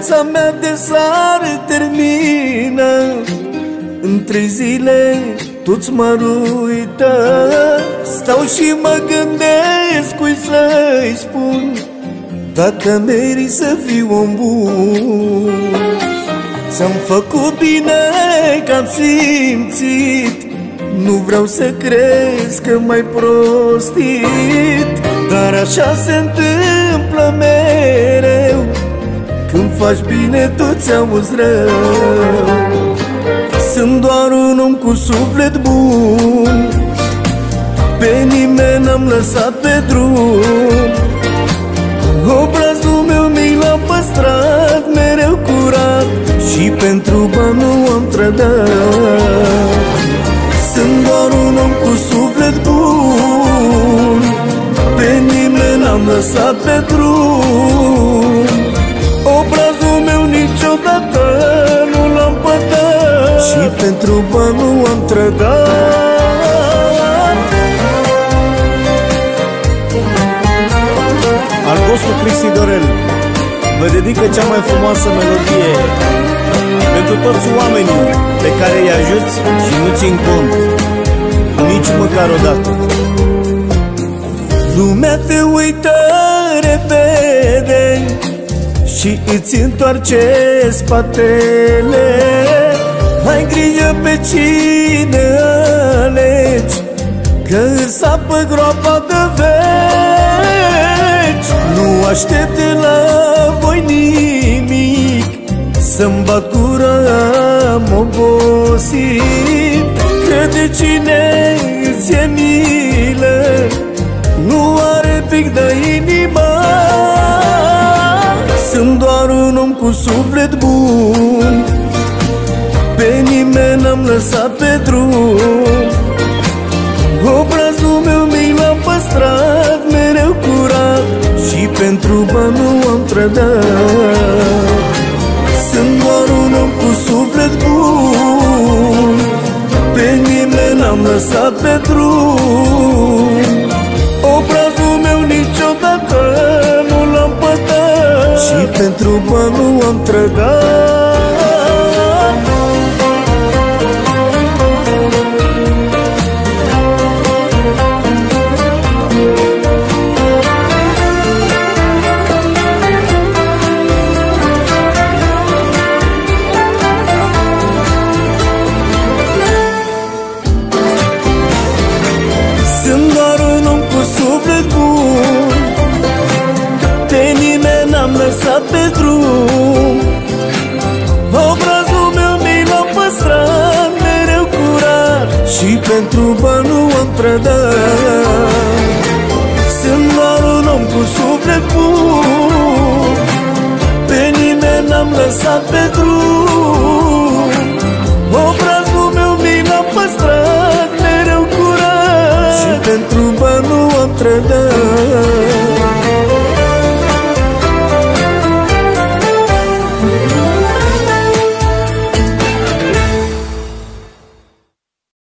Viața mea de sar termină, în 3 zile toți mă uită. Stau și mă gândesc cui să-i spun, dacă meri să fiu om bun. Ți-am făcut bine că am simțit, nu vreau să crezi că m-ai prostit, dar așa se întâmplă mereu, când faci bine toți auzi rău. Sunt doar un om cu suflet bun, pe nimeni n-am lăsat pe drum. Obrazul meu mi l-am păstrat mereu curat, și pentru bani nu am trădat. Sunt doar un om cu suflet bun, pe nimeni n-am lăsat pe drum. Obrazul meu niciodată nu l-am pătat, și pentru bani nu am trădat. Al vostru Cristi Dorel vă dedică cea mai frumoasă melodie pentru toți oamenii pe care îi ajuți și nu țin cont nici măcar o dată. Lumea te uită repede și îți întoarce spatele. Ai grijă pe cine alegi, că îți sapă groapa de veci. Nu aștept de la voi nimic, să-mi bat gura, am obosit. Crede cine îți e milă, nu are pic de inimă. Sunt doar un om cu suflet bun, pe nimeni n-am lăsat pe drum. Obrazul meu mi l-am păstrat mereu curat, și pentru bani nu am trădat. Sunt doar un om cu suflet bun, pe nimeni n-am lăsat pe drum. Obrazul meu niciodată nu l-am pătat, și pentru bani nu am trădat. Sunt doar un om cu suflet bun, pe nimeni n-am lăsat pe drum. Obrazul meu mi l-am păstrat mereu curat, și pentru bani nu am trădat. Sunt doar un om cu suflet bun, pe nimeni n-am lăsat pe drum. Obrazul meu mi l-am păstrat mereu curat, și pentru bani nu am trădat.